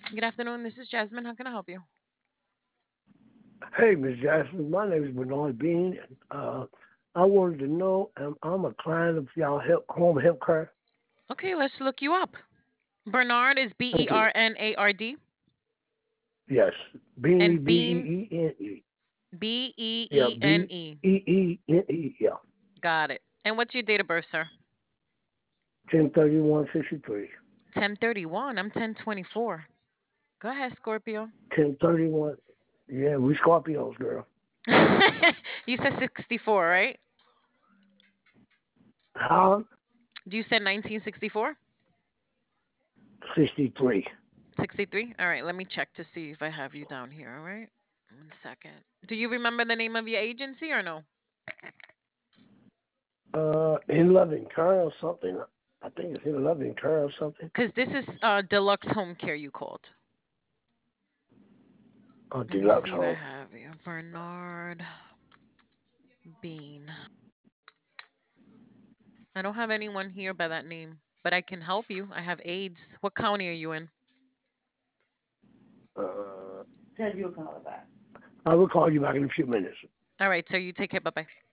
Good afternoon. This is Jasmine. How can I help you? Hey, Miss Jackson, my name is Bernard Bean. I wanted to know, I'm a client of y'all home health care. Okay, let's look you up. Bernard is Thank you. Bernard. Yes, Beanie, And Bean Beene. Yeah, Beene. Beene. Yeah, Got it. And what's your date of birth, sir? 103163. 1031. I'm 1024. Go ahead, Scorpio. 1031. Yeah, we Scorpios, girl. You said 64, right? How? You said 1964? 63. 63? All right, let me check to see if I have you down here, all right? 1 second. Do you remember the name of your agency or no? In Loving Care or something. I think it's in Loving Care or something. Because this is Deluxe Home Care you called. Let me Deluxe see if I Home. have you. Bernard Bean. I don't have anyone here by that name, but I can help you. I have AIDS. What county are you in? Uh, I will call you back in a few minutes. All right, so you take care. Bye bye.